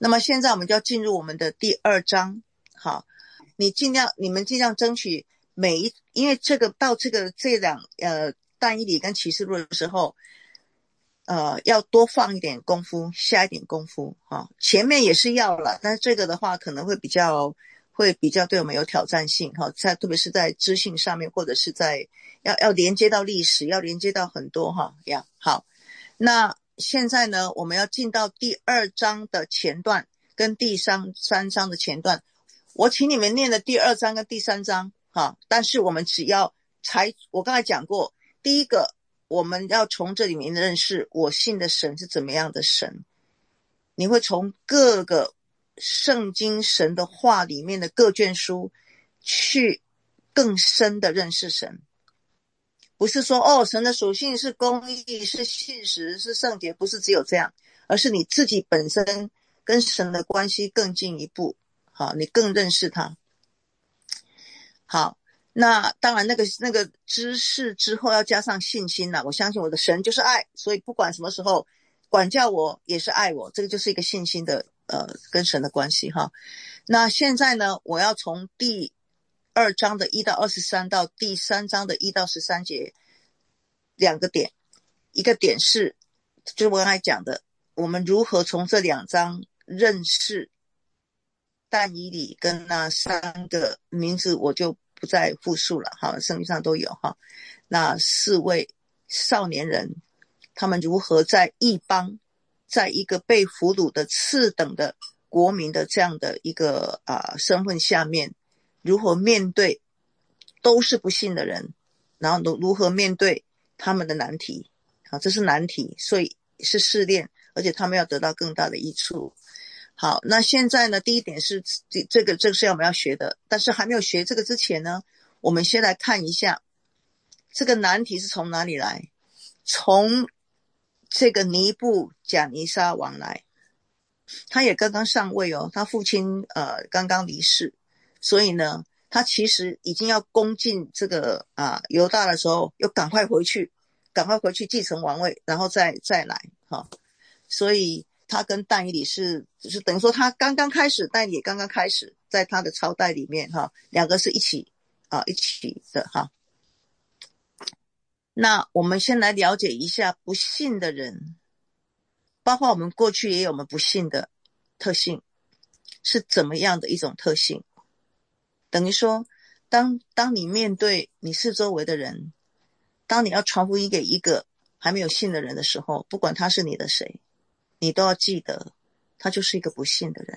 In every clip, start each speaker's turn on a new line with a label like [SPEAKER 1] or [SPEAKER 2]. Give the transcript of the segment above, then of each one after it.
[SPEAKER 1] 那么现在我们就要进入我们的第2章。好，你们尽量争取因为这两但以理跟启示录的时候，要多放一点功夫，下一点功夫。前面也是要了，但是这个的话可能会比较对我们有挑战性。特别是在知性上面，或者是在要连接到历史，要连接到很多好，那现在呢，我们要进到第2章的前段跟第3章的前段。我请你们念的第2章跟第3章，但是我们我刚才讲过，第一个我们要从这里面认识我信的神是怎么样的神。你会从各个圣经神的话里面的各卷书去更深的认识神。不是说神的属性是公义，是信实，是圣洁，不是只有这样，而是你自己本身跟神的关系更进一步。好，你更认识他。好，那当然那个知识之后要加上信心啦。我相信我的神就是爱，所以不管什么时候管教我也是爱我，这个就是一个信心的跟神的关系哈。那现在呢，我要从第2章的1到23到第3章的1到13节2个点。一个点是就是我刚才讲的，我们如何从这2章认识但以理跟那3个名字，我就不再复述了，圣经上都有那4位少年人，他们如何在异邦，在一个被俘虏的次等的国民的这样的一个身份下面，如何面对都是不信的人，然后如何面对他们的难题。这是难题，所以是试炼，而且他们要得到更大的益处。好，那现在呢，第一点是这个是我们要学的，但是还没有学这个之前呢，我们先来看一下这个难题是从哪里来。从这个尼布甲尼撒王来，他也刚刚上位他父亲刚刚离世，所以呢他其实已经要攻进这个犹大的时候，又赶快回去继承王位，然后再来所以他跟但以理就是等于说他刚刚开始，但也刚刚开始在他的朝代里面两个是一起的那我们先来了解一下不信的人，包括我们过去也有我们不信的特性是怎么样的一种特性。等于说当你面对你四周围的人，当你要传福音给一个还没有信的人的时候，不管他是你的谁，你都要记得他就是一个不信的人，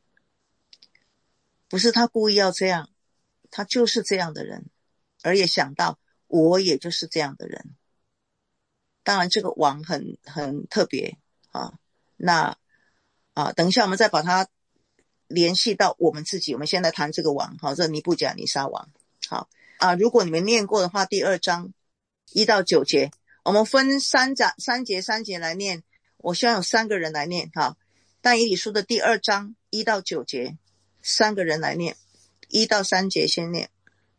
[SPEAKER 1] 不是他故意要这样，他就是这样的人，而也想到我也就是这样的人。当然这个王很特别那等一下我们再把它联系到我们自己。我们现在谈这个王这尼布甲尼撒王。好如果你们念过的话，第2章1到9节，我们分三节来念，我希望有3个人来念但以理书的第2章1到9节，3个人来念，1到3节先念。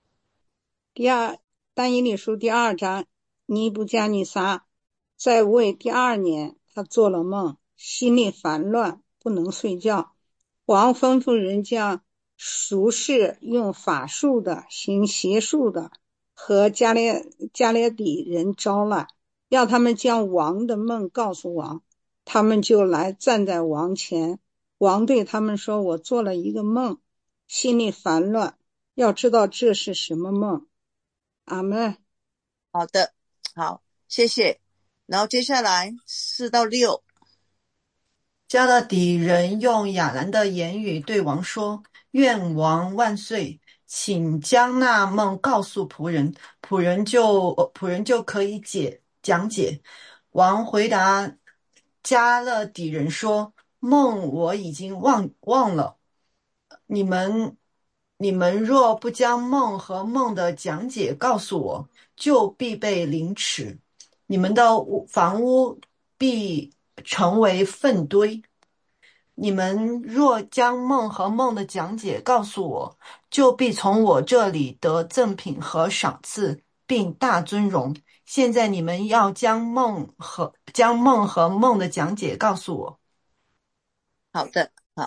[SPEAKER 2] 但以理书第2章，尼布甲尼撒在位第2年，他做了梦，心里烦乱，不能睡觉。王吩咐人将术士用法术的、行邪术的和加列底人招来，要他们将王的梦告诉王。他们就来站在王前，王对他们说，我做了一个梦，心里烦乱，要知道这是什么梦。阿们。
[SPEAKER 1] 好的，好，谢谢。然后接下来4到6。
[SPEAKER 3] 加勒底人用亚兰的言语对王说，愿王万岁，请将那梦告诉仆人，仆人就可以讲解。王回答加勒底人说，梦我已经忘了，你们若不将梦和梦的讲解告诉我，就必被凌迟，你们的房屋必成为粪堆。你们若将梦和梦的讲解告诉我，就必从我这里得赠品和赏赐，并大尊荣。现在你们要将梦和梦的讲解告诉我。
[SPEAKER 1] 好的，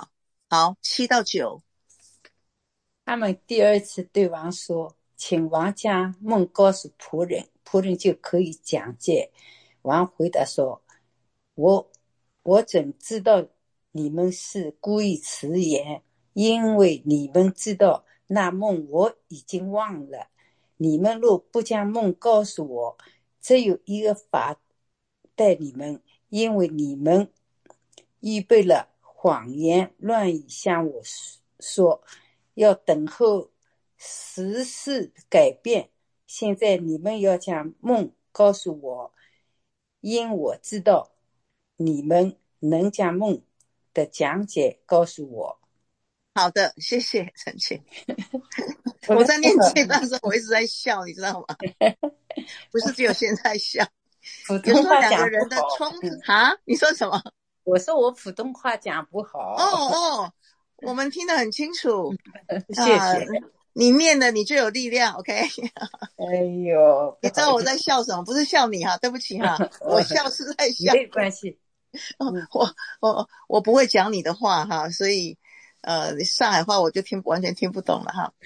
[SPEAKER 1] 好，7到9。
[SPEAKER 4] 他们第二次对王说，请王将梦告诉仆人，仆人就可以讲解。王回答说，我怎知道你们是故意迟延，因为你们知道那梦我已经忘了。你们若不将梦告诉我，只有一个法待你们，因为你们预备了谎言乱语向我说，要等候时事改变。现在你们要将梦告诉我，因我知道你们能将梦的讲解告诉我。
[SPEAKER 1] 好的，谢谢陈晴。我在念这段的时候，我一直在笑，你知道吗？不是只有现在笑。
[SPEAKER 4] 普
[SPEAKER 1] 有时候
[SPEAKER 4] 通话讲
[SPEAKER 1] 两个人的
[SPEAKER 4] 不好。
[SPEAKER 1] 冲突啊，你说什么？
[SPEAKER 4] 我说我普通话讲不好。
[SPEAKER 1] 哦，我们听得很清楚。
[SPEAKER 4] 谢谢。
[SPEAKER 1] 你念的你就有力量 ，OK？
[SPEAKER 4] 哎呦，
[SPEAKER 1] 你知道我在笑什么？不是笑你哈，对不起哈，我笑是在笑。
[SPEAKER 4] 没关系。
[SPEAKER 1] 我不会讲你的话哈，所以上海话我就完全听不懂了哈。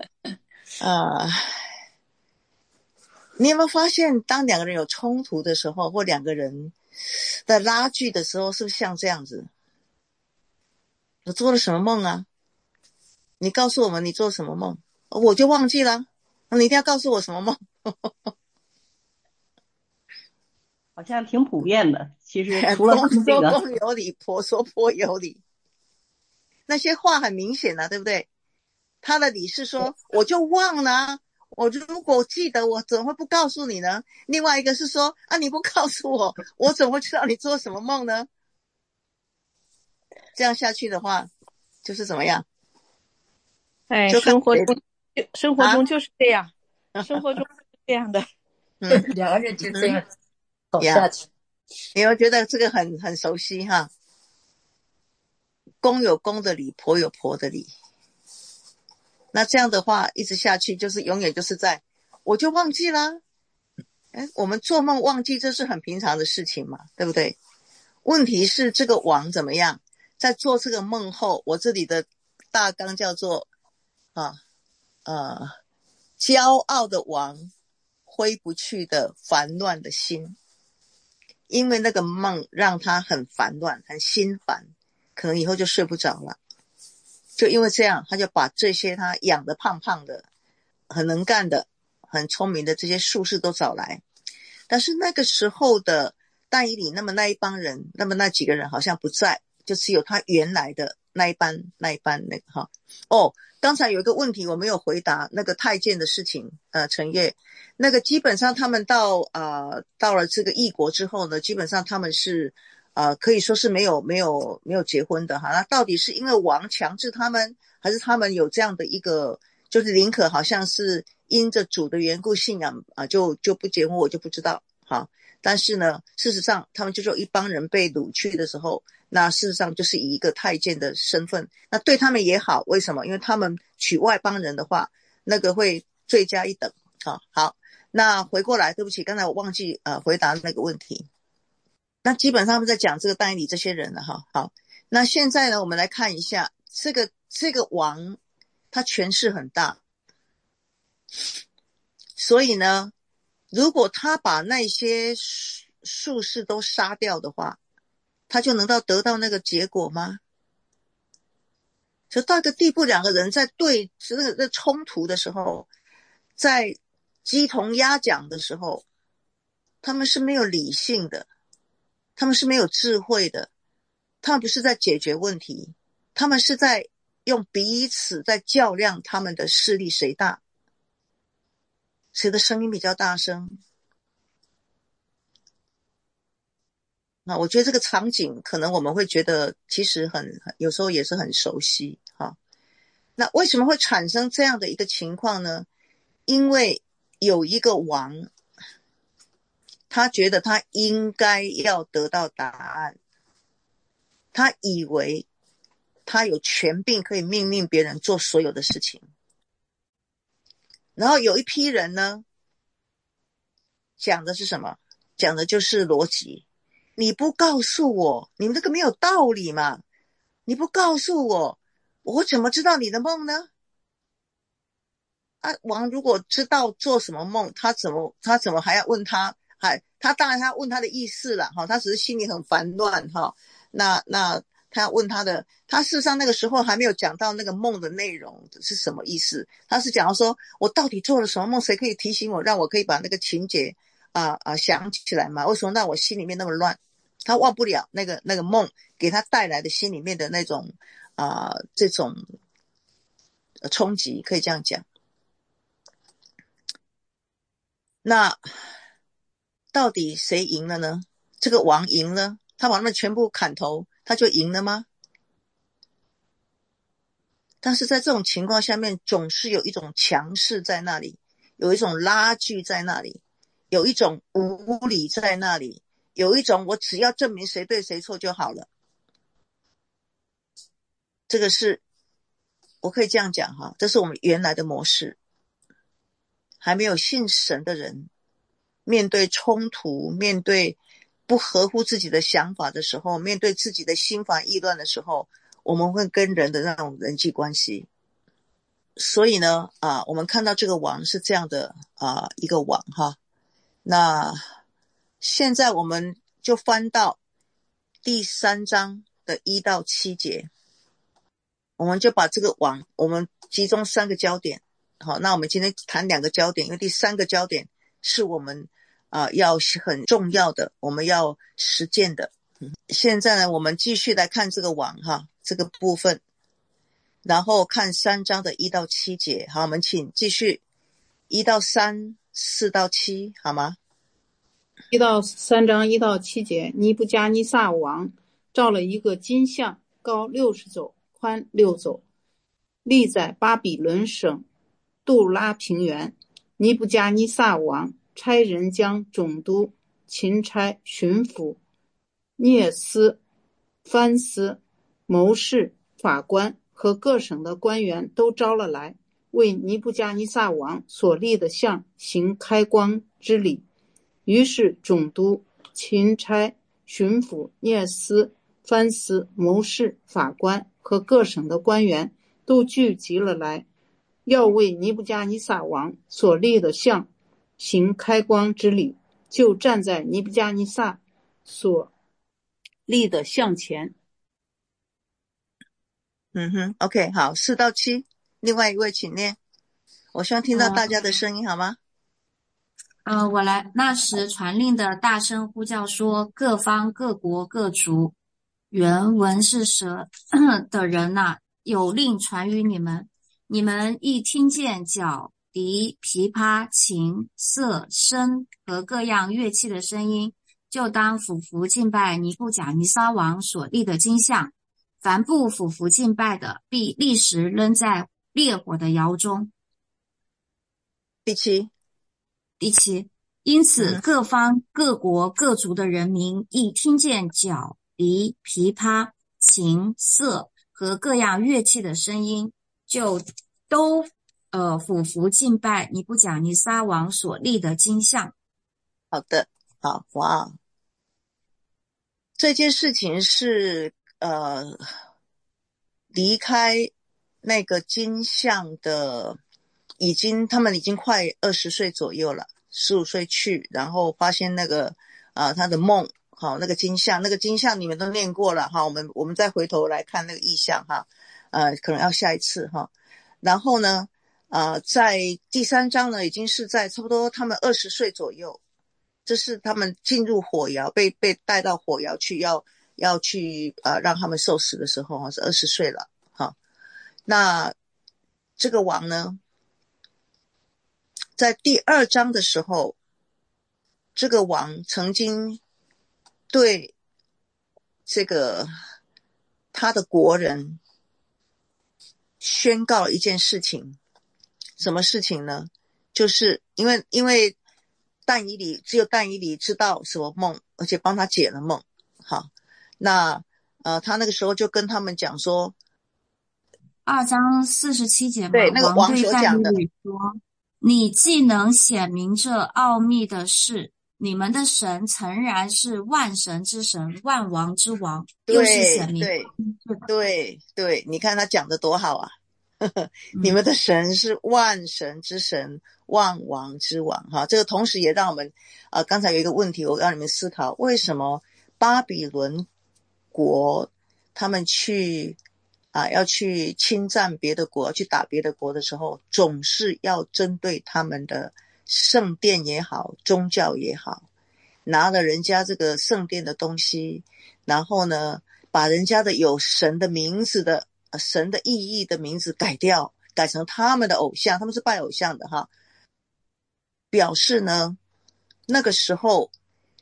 [SPEAKER 1] 你有没有发现，当两个人有冲突的时候，或两个人的拉锯的时候，是不是像这样子？我做了什么梦啊？你告诉我们你做什么梦，我就忘记了。你一定要告诉我什么梦。
[SPEAKER 5] 好像挺普遍的。其实除了他们这个，
[SPEAKER 1] 公说公有理，婆说婆有理。那些话很明显啊，对不对？他的理是说，我就忘了啊，我如果记得，我怎么会不告诉你呢？另外一个是说，你不告诉我，我怎么会知道你做什么梦呢？这样下去的话，就是怎么样？
[SPEAKER 5] 生活中就是这样，生活中是这样的。
[SPEAKER 4] 两个人就这样走下去。
[SPEAKER 1] 你会觉得这个很熟悉哈。公有公的理，婆有婆的理。那这样的话一直下去，就是永远就是在我就忘记了。我们做梦忘记，这是很平常的事情嘛，对不对？问题是这个王怎么样，在做这个梦后，我这里的大纲叫做骄傲的王，挥不去的烦乱的心。因为那个梦让他很烦乱，很心烦，可能以后就睡不着了。就因为这样，他就把这些他养得胖胖的、很能干的、很聪明的这些术士都找来。但是那个时候的但以理，那么那一帮人，那么那几个人好像不在，就只有他原来的那一班那个哈。刚才有一个问题我没有回答，那个太监的事情，陈烨，那个基本上他们到了这个异国之后呢，基本上他们是可以说是没有结婚的哈。那到底是因为王强制他们，还是他们有这样的一个，就是宁可好像是因着主的缘故信仰就不结婚，我就不知道哈。但是呢，事实上他们就是有一帮人被掳去的时候，那事实上就是以一个太监的身份，那对他们也好。为什么？因为他们娶外邦人的话，那个会罪加一等。好，那回过来，对不起，刚才我忘记回答那个问题。那基本上他们在讲这个但以理这些人了哈。好，那现在呢，我们来看一下这个王，他权势很大，所以呢，如果他把那些术士都杀掉的话，他就能得到那个结果吗？就到一个地步，两个人在这个冲突的时候，在鸡同鸭讲的时候，他们是没有理性的，他们是没有智慧的，他们不是在解决问题，他们是在用彼此在较量他们的势力谁大，谁的声音比较大声。那我觉得这个场景可能我们会觉得其实有时候也是很熟悉哈。那为什么会产生这样的一个情况呢？因为有一个王，他觉得他应该要得到答案，他以为他有权柄可以命令别人做所有的事情。然后有一批人呢，讲的是什么？讲的就是逻辑。你不告诉我，你们这个没有道理嘛？ 你不告诉我，我怎么知道你的梦呢？啊，王如果知道做什么梦，他怎么还要问他？他当然他问他的意思了哈，他只是心里很烦乱哈。那他要问他的，他事实上那个时候还没有讲到那个梦的内容是什么意思，他是讲到说我到底做了什么梦，谁可以提醒我，让我可以把那个情节想起来嘛？为什么让我心里面那么乱？他忘不了那个梦给他带来的心里面的那种这种冲击，可以这样讲。那到底谁赢了呢？这个王赢了，他把他们全部砍头，他就赢了吗？但是在这种情况下面，总是有一种强势在那里，有一种拉锯在那里，有一种无理在那里，有一种我只要证明谁对谁错就好了。这个是我可以这样讲哈，这是我们原来的模式。还没有信神的人，面对冲突，面对不合乎自己的想法的时候，面对自己的心烦意乱的时候，我们会跟人的那种人际关系。所以呢我们看到这个王是这样的一个王哈。那现在我们就翻到第3章的1到7节，我们就把这个王我们集中3个焦点。好，那我们今天谈2个焦点，因为第3个焦点是我们要很重要的，我们要实践的。现在呢，我们继续来看这个王哈，这个部分，然后看3章的1到7节。好，我们请继续1到3、4到7，好吗
[SPEAKER 2] 3章1到7节，尼布加尼撒王造了一个金像，高60肘，宽6肘，立在巴比伦省杜拉平原。尼布加尼撒王差人将总督、钦差、巡抚、聂斯、藩司、谋士、法官和各省的官员都招了来，为尼布加尼撒王所立的像行开光之礼。于是总督、钦差、巡抚、聂斯、藩司、谋士、法官和各省的官员都聚集了来，要为尼布加尼撒王所立的像行开光之礼，就站在尼布加尼撒所立的像前。
[SPEAKER 1] OK， 好，4到7，另外一位请念。我希望听到大家的声音，好吗？
[SPEAKER 6] 我来。那时传令的大声呼叫说，各方各国各族，原文是蛇的人有令传于你们，你们一听见角、笛、琵琶、琴、瑟、笙和各样乐器的声音，就当俯伏敬拜尼布甲尼撒王所立的金像。凡不俯伏敬拜的，必立时扔在烈火的窑中。
[SPEAKER 1] 第七，
[SPEAKER 6] 因此各方各国各族的人民一听见角、笛、琵琶、琴、瑟和各样乐器的声音，就都俯伏敬拜尼布甲尼撒王所立的金像。
[SPEAKER 1] 好的，好，哇，这件事情是离开那个金像的他们已经快20岁左右了，15岁去，然后发现那个他的梦，好，那个金像你们都念过了哈，我们再回头来看那个意象哈，可能要下一次哈。然后呢在第3章呢，已经是在差不多他们20岁左右，这是他们进入火窑，被带到火窑去，要去让他们受死的时候是20岁了哈。那这个王呢，在第2章的时候，这个王曾经对这个他的国人宣告一件事情。什么事情呢？就是因为只有但以理知道什么梦，而且帮他解了梦。好，那他那个时候就跟他们讲说
[SPEAKER 6] 2章47节嘛，
[SPEAKER 1] 对，那个王所讲的，
[SPEAKER 6] 说，你既能显明这奥秘的事， 你们的神诚然是万神之神，万王之王，又是
[SPEAKER 1] 对
[SPEAKER 6] 神明。
[SPEAKER 1] 对
[SPEAKER 6] 是的，
[SPEAKER 1] 对对，你看他讲的多好啊！你
[SPEAKER 6] 嗯
[SPEAKER 1] 们的神是万神之神，万王之王哈。这个同时也让我们刚才有一个问题，我让你们思考，为什么巴比伦国他们要去侵占别的国，去打别的国的时候，总是要针对他们的圣殿也好，宗教也好，拿了人家这个圣殿的东西，然后呢，把人家的有神的名字的神的意义的名字改掉，改成他们的偶像，他们是拜偶像的哈，表示呢，那个时候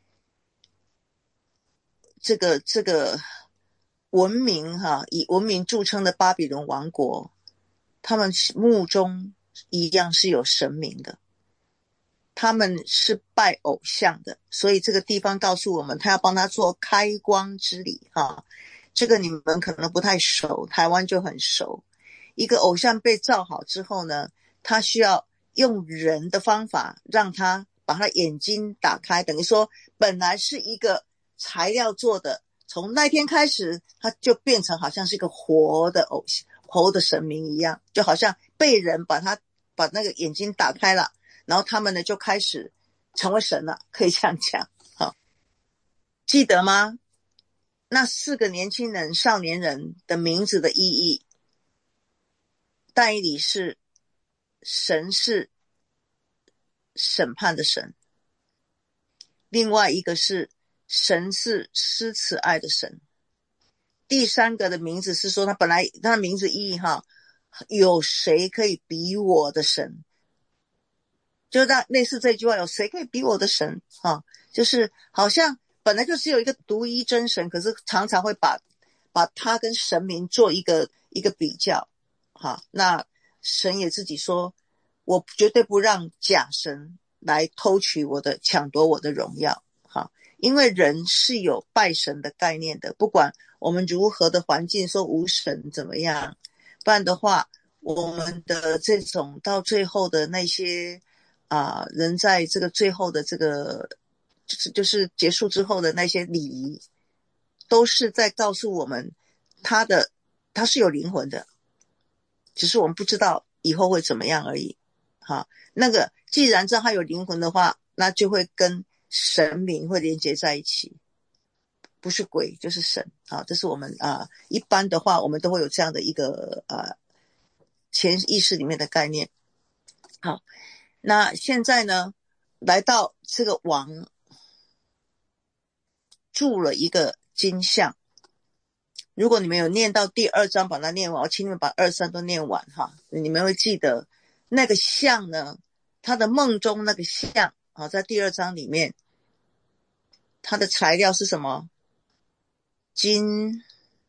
[SPEAKER 1] 这个文明以文明著称的巴比伦王国，他们墓中一样是有神明的，他们是拜偶像的，所以这个地方告诉我们，他要帮他做开光之礼这个你们可能不太熟，台湾就很熟。一个偶像被造好之后呢，他需要用人的方法让他把他眼睛打开，等于说本来是一个材料做的，从那天开始他就变成好像是一个活的偶像，活的神明一样，就好像被人把那个眼睛打开了，然后他们呢就开始成为神了，可以这样讲。好，记得吗？那4个年轻人少年人的名字的意义，但以理是神是审判的神，另外一个是神是施慈爱的神，第3个的名字是说他本来他的名字意义有谁可以比我的神，就类似这句话，有谁可以比我的神就是好像本来就只有一个独一真神，可是常常会把他跟神明做一个比较那神也自己说，我绝对不让假神来偷取抢夺我的荣耀因为人是有拜神的概念的，不管我们如何的环境说无神怎么样，不然的话我们的这种到最后的那些人在这个最后的这个就是结束之后的那些礼仪，都是在告诉我们他是有灵魂的，只是我们不知道以后会怎么样而已那个既然知道他有灵魂的话，那就会跟神明会连接在一起，不是鬼就是神这是我们一般的话我们都会有这样的一个潜意识里面的概念。好，那现在呢，来到这个王铸了一个金像，如果你们有念到第2章把它念完，我请你们把2、3都念完你们会记得那个像呢，他的梦中那个像在第2章里面，它的材料是什么？金、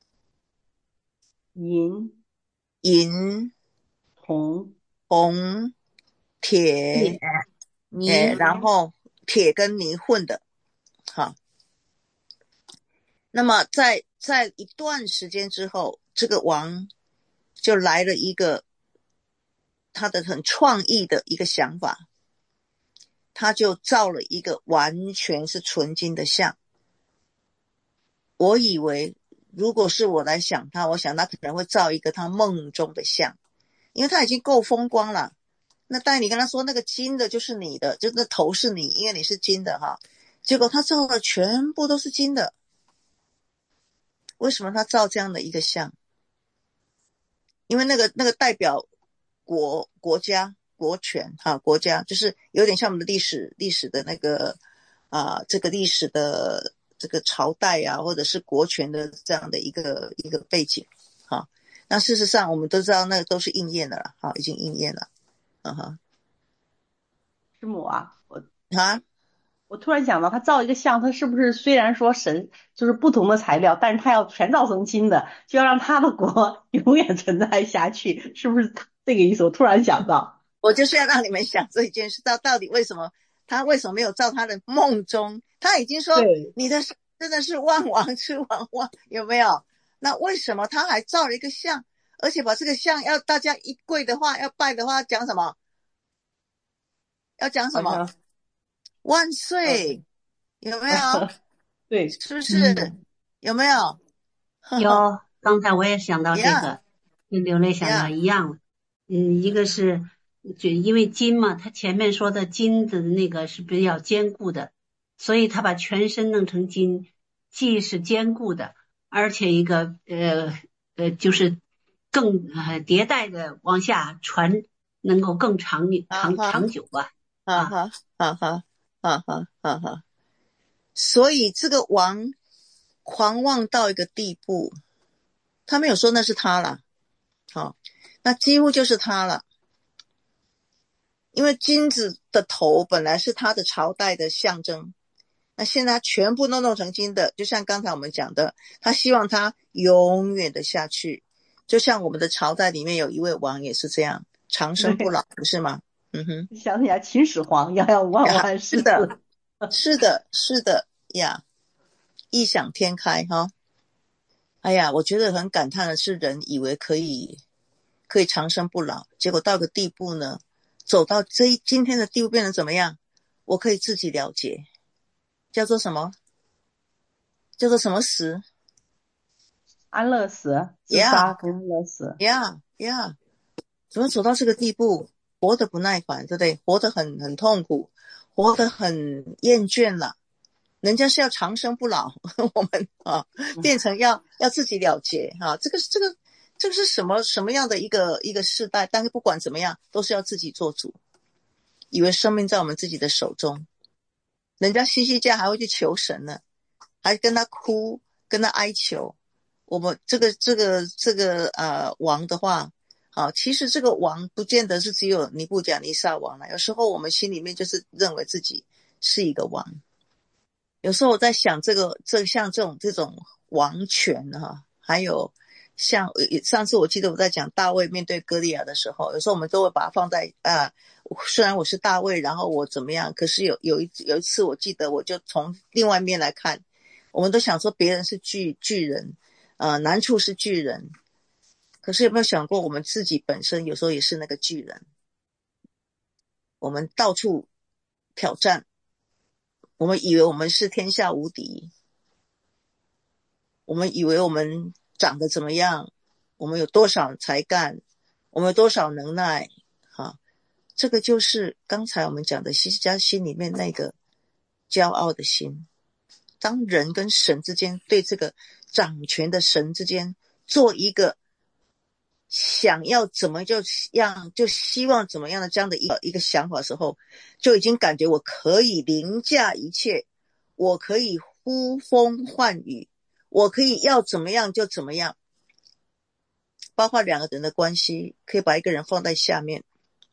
[SPEAKER 1] 银、
[SPEAKER 2] 铜、
[SPEAKER 1] 铁、
[SPEAKER 6] 泥，
[SPEAKER 1] 然后铁跟泥混的那么在一段时间之后，这个王就来了一个他的很创意的一个想法，他就造了一个完全是纯金的像。我以为如果是我来想他，我想他可能会造一个他梦中的像，因为他已经够风光了。那但你跟他说那个金的就是你的，就那头是你，因为你是金的结果他造的全部都是金的。为什么他造这样的一个像？因为那个代表国家国权国家，就是有点像我们的历史的那个这个历史的这个朝代或者是国权的这样的一个背景那事实上我们都知道那个都是应验的了已经应验了
[SPEAKER 7] 师母我突然想到，他造一个像，他是不是虽然说神就是不同的材料，但是他要全造成金的，就要让他的国永远存在下去，是不是这个意思？我突然想到，
[SPEAKER 1] 我就是要让你们想这一件事，到底为什么他为什么没有照他的梦中？他已经说你的真的是万王之王有没有？那为什么他还造了一个像，而且把这个像要大家一跪的话，要拜的话，讲什么？要讲什么？万岁！ 有没有？
[SPEAKER 7] 对，
[SPEAKER 1] 是不是？有没有？
[SPEAKER 8] 有，刚才我也想到这
[SPEAKER 1] 呀
[SPEAKER 8] 个，跟刘磊想到
[SPEAKER 1] 呀，
[SPEAKER 8] 一样。一个是就因为金嘛，他前面说的金子的那个是比较坚固的，所以他把全身弄成金，既是坚固的，而且一个就是更迭代的往下传，能够更长久吧。
[SPEAKER 1] 哈哈哈哈哈哈哈哈。所以这个王狂妄到一个地步，他没有说那是他啦，好，那几乎就是他了。因为金子的头本来是他的朝代的象征，那现在他全部都弄成金的，就像刚才我们讲的，他希望他永远的下去，就像我们的朝代里面有一位王也是这样，长生不老，不是吗？嗯哼，
[SPEAKER 7] 想起来秦始皇要万万世
[SPEAKER 1] 是的，是的，是的呀，异想天开哈。哎呀，我觉得很感叹的是，人以为可以长生不老，结果到个地步呢，走到今天的地步变成怎么样？我可以自己了解，叫做什么？叫做什么死？
[SPEAKER 7] 安乐死，自杀跟安乐死。
[SPEAKER 1] 呀，怎么走到这个地步？活得不耐烦，对不对？活得很痛苦，活得很厌倦了。人家是要长生不老，我们变成要自己了结啊！这个是什么样的一个世代？但是不管怎么样，都是要自己做主，以为生命在我们自己的手中。人家西西家还会去求神呢，还跟他哭，跟他哀求。我们这个王的话，其实这个王不见得是只有尼布甲尼撒王了，有时候我们心里面就是认为自己是一个王。有时候我在想像这种王权还有像上次我记得我在讲大卫面对歌利亚的时候，有时候我们都会把它放在虽然我是大卫，然后我怎么样，可是有一次我记得我就从另外一面来看，我们都想说别人是巨人，难处是巨人，可是有没有想过我们自己本身有时候也是那个巨人？我们到处挑战，我们以为我们是天下无敌，我们以为我们长得怎么样，我们有多少才干，我们有多少能耐这个就是刚才我们讲的西西家心里面那个骄傲的心。当人跟神之间，对这个掌权的神之间做一个想要怎么就希望怎么样的这样的一个想法的时候，就已经感觉我可以凌驾一切，我可以呼风唤雨，我可以要怎么样就怎么样，包括两个人的关系，可以把一个人放在下面。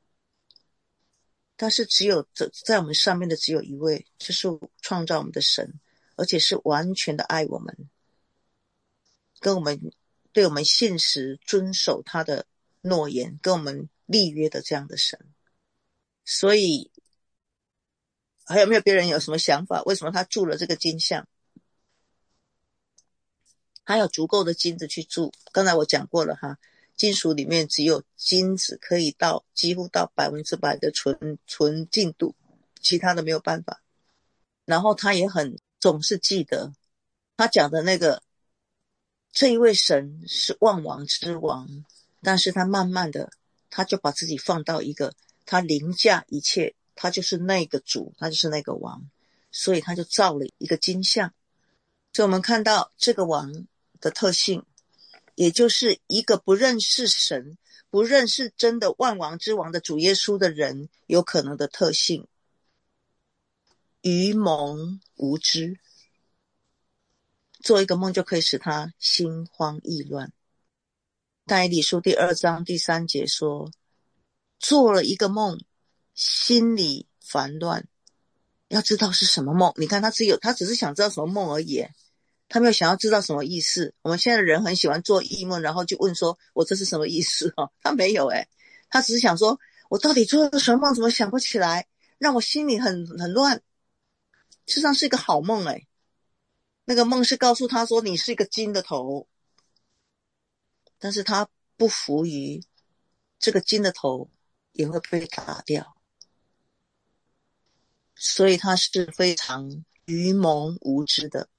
[SPEAKER 1] 但是只有在我们上面的只有一位，就是创造我们的神，而且是完全的爱我们，跟我们对我们信实遵守他的诺言，跟我们立约的这样的神。所以还有没有别人有什么想法？为什么他铸了这个金像？他有足够的金子去铸，刚才我讲过了金属里面只有金子可以几乎到100%的纯净度，其他的没有办法。然后他也总是记得他讲的那个这一位神是万王之王，但是他慢慢的他就把自己放到一个他凌驾一切，他就是那个主，他就是那个王，所以他就造了一个金像。所以我们看到这个王的特性，也就是一个不认识神，不认识真的万王之王的主耶稣的人有可能的特性：愚蒙无知。做一个梦就可以使他心慌意乱。但以理书第2章第3节说，做了一个梦，心里烦乱，要知道是什么梦。你看他只是想知道什么梦而已，他没有想要知道什么意思。我们现在的人很喜欢做异梦，然后就问说我这是什么意思他没有他只是想说我到底做了什么梦，怎么想不起来，让我心里很乱。事实上是一个好梦那个梦是告诉他说你是一个金的头，但是他不服于这个金的头也会被打掉，所以他是非常愚蒙无知的，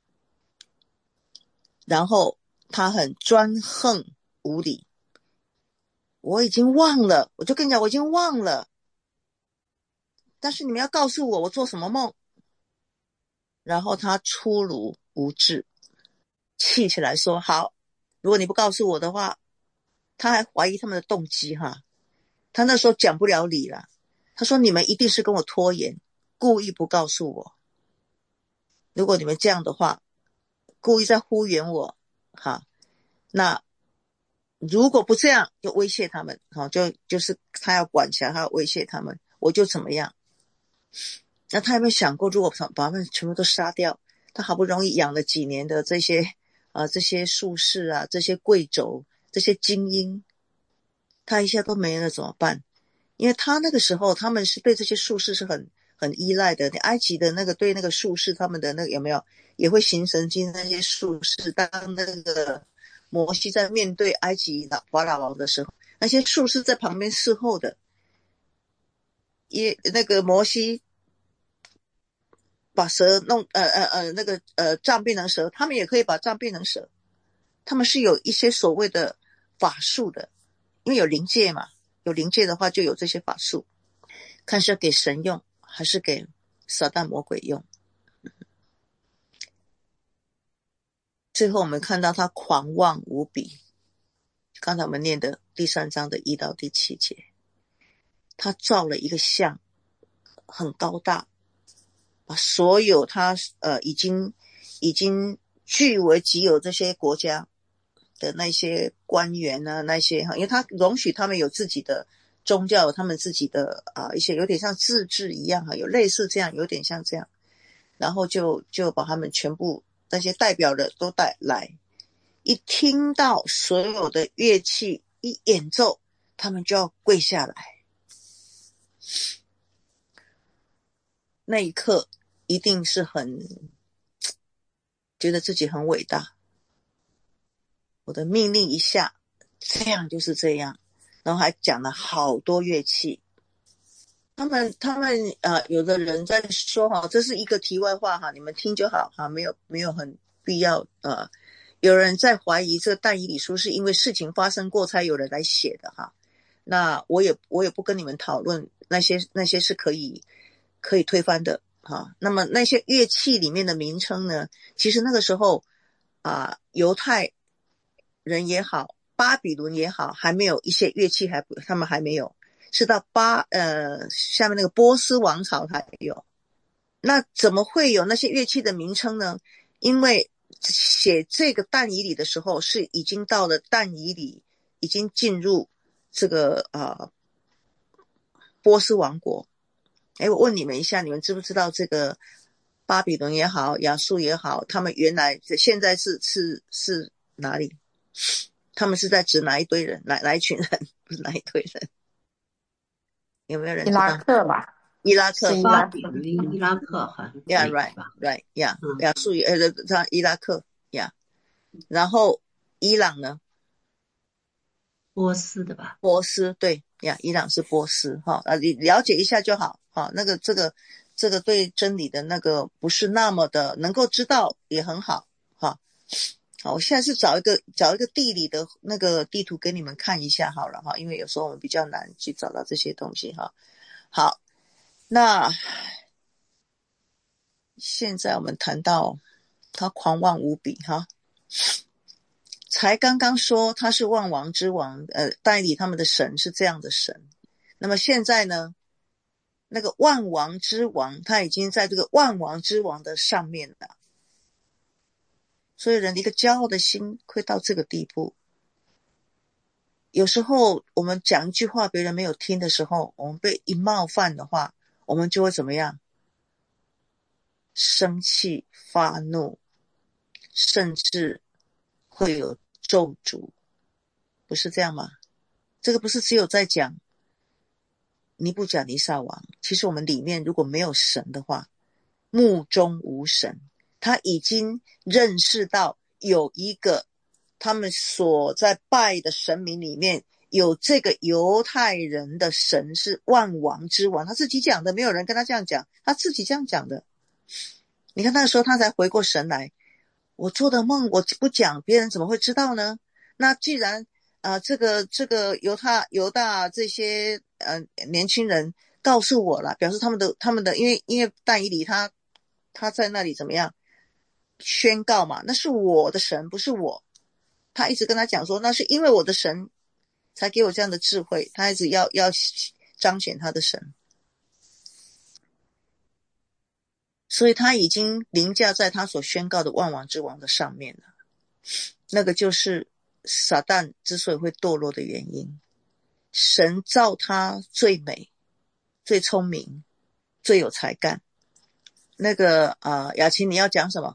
[SPEAKER 1] 然后他很专横无理。我已经忘了，我就跟你讲，我已经忘了，但是你们要告诉我做什么梦。然后他粗鲁无智，气起来说，好，如果你不告诉我的话，他还怀疑他们的动机哈。他那时候讲不了理了，他说你们一定是跟我拖延，故意不告诉我。如果你们这样的话，故意在敷衍我哈，那如果不这样就威胁他们，就是他要管辖，他要威胁他们，我就怎么样。那他有没有想过，如果把他们全部都杀掉，他好不容易养了几年的这些术士啊，这些贵族，这些精英，他一下都没了怎么办？因为他那个时候他们是对这些术士是很依赖的。你埃及的那个对那个术士，他们的那个有没有也会行神经？那些术士，当那个摩西在面对埃及的法老王的时候，那些术士在旁边侍候的，那个摩西把蛇弄杖变成蛇，他们也可以把杖变成蛇。他们是有一些所谓的法术的，因为有灵界嘛，有灵界的话就有这些法术，看是给神用还是给撒旦魔鬼用。最后我们看到他狂妄无比，刚才我们念的第3章的1到第7节，他造了一个像，很高大，把所有他已经据为己有这些国家的那些官员啊，那些因为他容许他们有自己的宗教，有他们自己的一些有点像自治一样有类似这样，有点像这样，然后就把他们全部那些代表的都带来，一听到所有的乐器一演奏，他们就要跪下来。那一刻一定是很觉得自己很伟大，我的命令一下，这样就是这样，然后还讲了好多乐器。他们有的人在说这是一个题外话你们听就好没有很必要有人在怀疑这个但以理书是因为事情发生过才有人来写的那我也不跟你们讨论那些是可以推翻的那么那些乐器里面的名称呢，其实那个时候犹太人也好，巴比伦也好，还没有一些乐器，他们还没有，是到下面那个波斯王朝才有。那怎么会有那些乐器的名称呢？因为写这个但以理的时候是已经到了但以理已经进入这个波斯王国。我问你们一下，你们知不知道这个巴比伦也好，亚述也好，他们原来现在是哪里？他们是在指哪一堆人？哪一群人？不是哪一堆人？有没有人知道？
[SPEAKER 3] 伊拉克吧，
[SPEAKER 1] 伊拉克，
[SPEAKER 8] 巴比伦，伊拉克好像
[SPEAKER 1] right yeah 亚述伊拉克 yeah， 然后伊朗呢？
[SPEAKER 8] 波斯的吧？
[SPEAKER 1] 波斯对呀，伊朗是波斯你了解一下就好那个这个对真理的那个不是那么的能够知道也很好好，我现在是找一个地理的那个地图给你们看一下好了因为有时候我们比较难去找到这些东西好，那现在我们谈到他狂妄无比才刚刚说他是万王之王但以理他们的神是这样的神，那么现在呢，那个万王之王他已经在这个万王之王的上面了，所以人的一个骄傲的心会到这个地步。有时候我们讲一句话别人没有听的时候，我们被一冒犯的话，我们就会怎么样？生气发怒，甚至会有咒诅，不是这样吗？这个不是只有在讲尼布甲尼撒王，其实我们里面如果没有神的话，目中无神，他已经认识到有一个他们所在拜的神明里面有这个犹太人的神是万王之王，他自己讲的，没有人跟他这样讲，他自己这样讲的。 你看那个时候他才回过神来，我做的梦我不讲，别人怎么会知道呢？那既然这个犹大这些年轻人告诉我了，表示他们的，因为但以理他在那里怎么样宣告嘛，那是我的神，不是我。他一直跟他讲说，那是因为我的神才给我这样的智慧，他一直要彰显他的神，所以他已经凌驾在他所宣告的万王之王的上面了。那个就是撒旦之所以会堕落的原因。神造他最美、最聪明、最有才干。那个雅琴，你要讲什么？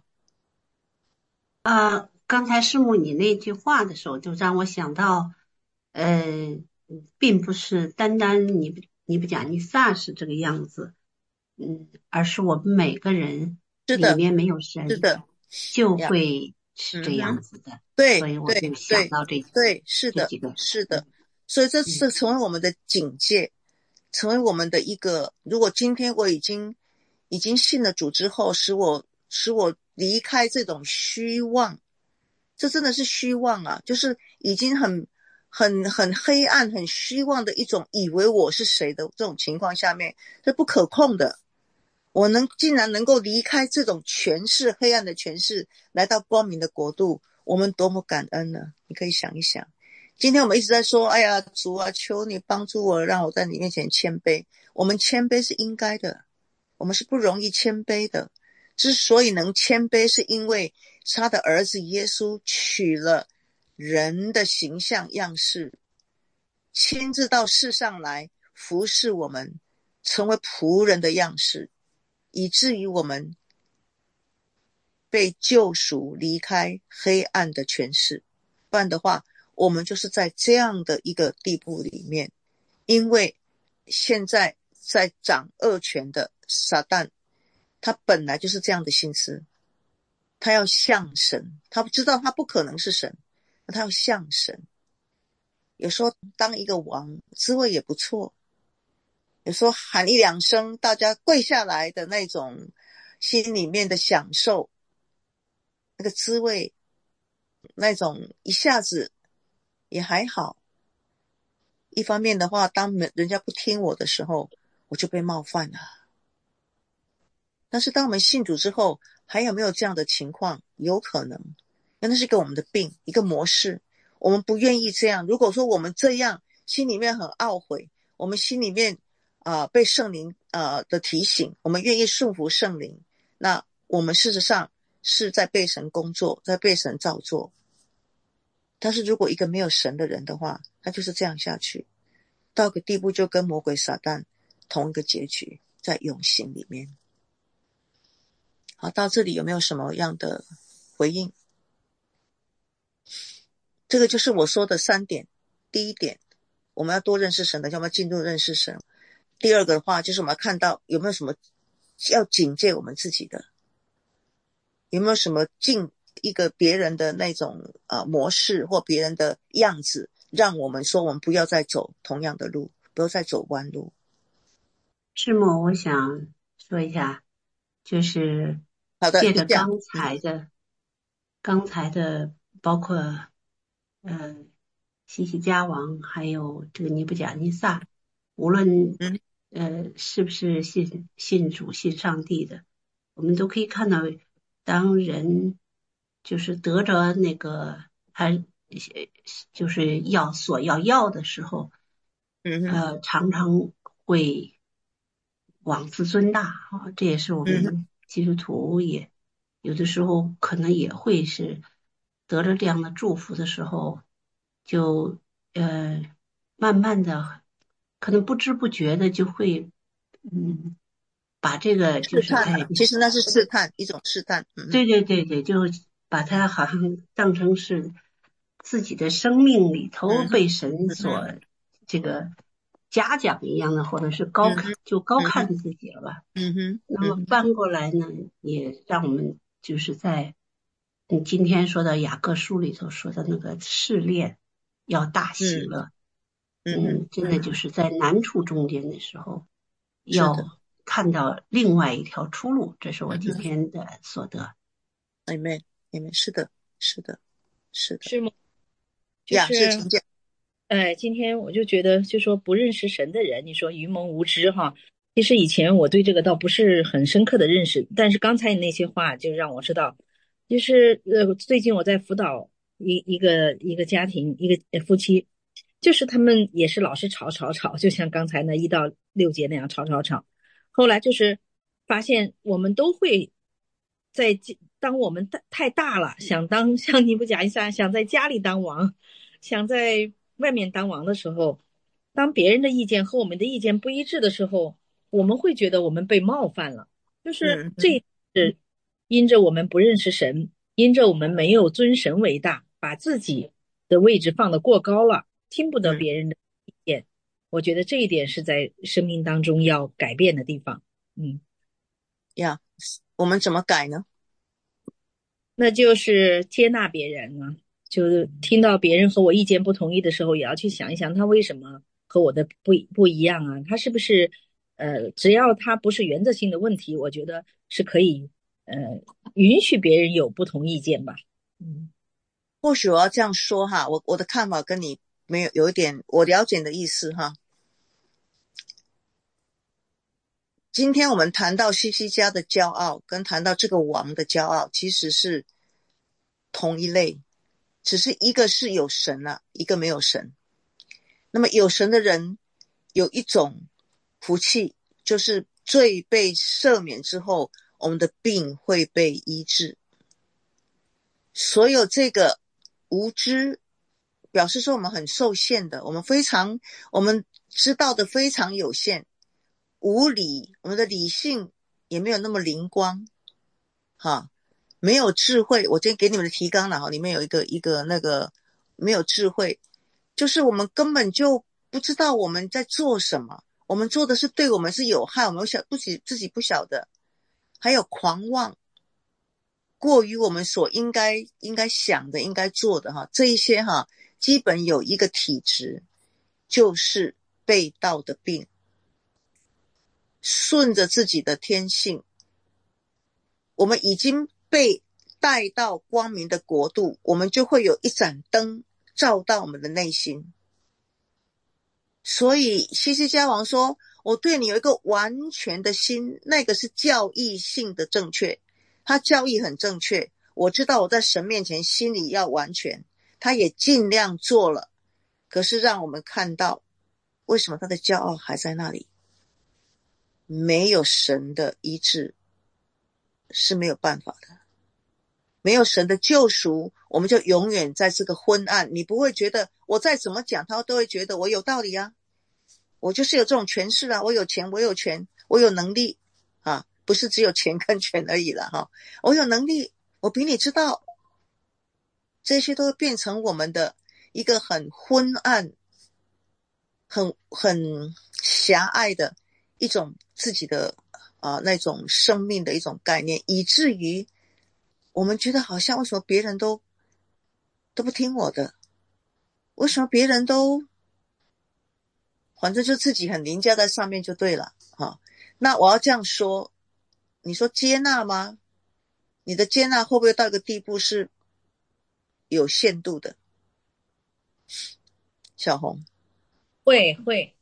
[SPEAKER 8] 刚才师母你那句话的时候，就让我想到，并不是单单尼布甲尼撒是这个样子，而是我们每个人里面没有神，
[SPEAKER 1] 是的，
[SPEAKER 8] 就会是这样子的。
[SPEAKER 1] 对，
[SPEAKER 8] 所以我就想到这
[SPEAKER 1] 对，是的，是的。所以这是成为我们的警戒，成为我们的一个。如果今天我已经信了主之后，使我离开这种虚妄，这真的是虚妄啊！就是已经很黑暗、很虚妄的一种以为我是谁的这种情况下面，是不可控的。我竟然能够离开这种权势，黑暗的权势，来到光明的国度，我们多么感恩呢？你可以想一想。今天我们一直在说，哎呀，主啊，求你帮助我，让我在你面前谦卑。我们谦卑是应该的，我们是不容易谦卑的。之所以能谦卑，是因为他的儿子耶稣取了人的形象样式，亲自到世上来服侍我们，成为仆人的样式，以至于我们被救赎，离开黑暗的权势。不然的话，我们就是在这样的一个地步里面。因为现在在掌恶权的撒旦，他本来就是这样的心思，他要像神，他知道他不可能是神，他要像神。有时候当一个王滋味也不错，有时候喊一两声大家跪下来的那种心里面的享受，那个滋味，那种一下子也还好。一方面的话，当人家不听我的时候，我就被冒犯了。但是当我们信主之后，还有没有这样的情况？有可能，因为那是一个我们的病，一个模式，我们不愿意这样。如果说我们这样，心里面很懊悔，我们心里面被圣灵的提醒，我们愿意顺服圣灵，那我们事实上是在被神工作，在被神造作。但是如果一个没有神的人的话，他就是这样下去，到个地步就跟魔鬼撒旦同一个结局，在永刑里面。好，到这里有没有什么样的回应？这个就是我说的3点。第一点，我们要多认识神的，要不要进入认识神。第二个的话，就是我们要看到有没有什么要警戒我们自己的，有没有什么进一个别人的那种模式或别人的样子，让我们说我们不要再走同样的路，不要再走弯路。
[SPEAKER 8] 师母，我想说一下，就是借着刚才的包括西西家王还有这个尼布甲尼撒，无论是不是信主信上帝的，我们都可以看到，当人就是得着那个他就是所要的时候，常常会妄自尊大啊，这也是我们基督徒也有的时候可能也会是得着这样的祝福的时候，就慢慢的可能不知不觉的就会把这个就是
[SPEAKER 1] 其实那是试探，一种试探。
[SPEAKER 8] 对，就把它好像当成是自己的生命里头被神所这个嘉奖一样的，或者是高看自己了吧。那么翻过来呢，也让我们就是在今天说到雅各书里头说的那个试炼要大喜乐。真的就是在难处中间的时候，要看到另外一条出路。这是我今天的所得。
[SPEAKER 1] Amen， 是的，是的，是的，
[SPEAKER 5] 是吗？就
[SPEAKER 1] 呀，是请讲。
[SPEAKER 5] 今天我就觉得，就说不认识神的人，你说愚蒙无知哈。其实以前我对这个倒不是很深刻的认识，但是刚才你那些话就让我知道，就是最近我在辅导一个家庭，一个夫妻，就是他们也是老是吵，就像刚才那1到6节那样吵。后来就是发现我们都会当我们太大了，像尼布甲尼撒想在家里当王，想在外面当王的时候，当别人的意见和我们的意见不一致的时候，我们会觉得我们被冒犯了。就是这是因着我们不认识神，因着我们没有尊神为大，把自己的位置放得过高了，听不得别人的意见。我觉得这一点是在生命当中要改变的地方。
[SPEAKER 1] 呀，我们怎么改呢？
[SPEAKER 5] 那就是接纳别人啊，就是听到别人和我意见不同意的时候，也要去想一想他为什么和我的不一样啊？他是不是只要他不是原则性的问题，我觉得是可以允许别人有不同意见吧。
[SPEAKER 1] 或许我要这样说哈，我的看法跟你有一点我了解的意思哈。今天我们谈到西西家的骄傲，跟谈到这个王的骄傲，其实是同一类，只是一个是有神啊，一个没有神。那么有神的人有一种福气，就是罪被赦免之后，我们的病会被医治。所有这个无知表示说我们很受限的，我们知道的非常有限，无理，我们的理性也没有那么灵光哈，没有智慧。我今天给你们的提纲了哈，里面有一个那个没有智慧，就是我们根本就不知道我们在做什么，我们做的是对我们是有害，我们自己不晓得。还有狂妄，过于我们所应该想的应该做的哈，这一些哈，基本有一个体质，就是背道的病，顺着自己的天性。我们已经被带到光明的国度，我们就会有一盏灯照到我们的内心。所以西西家王说，我对你有一个完全的心，那个是教义性的正确，他教义很正确，我知道我在神面前心里要完全，他也尽量做了。可是让我们看到为什么他的骄傲还在那里，没有神的医治是没有办法的，没有神的救赎，我们就永远在这个昏暗。你不会觉得我再怎么讲，他都会觉得我有道理啊，我就是有这种权势啊，我有钱，我有权，我有能力啊，不是只有钱跟权而已了哈，我有能力，我比你知道，这些都会变成我们的一个很昏暗、很狭隘的一种自己的那种生命的一种概念，以至于我们觉得好像为什么别人都不听我的，为什么别人都反正就自己很凌驾在上面就对了哈。那我要这样说，你说接纳吗？你的接纳会不会到一个地步是有限度的？小红
[SPEAKER 5] 会。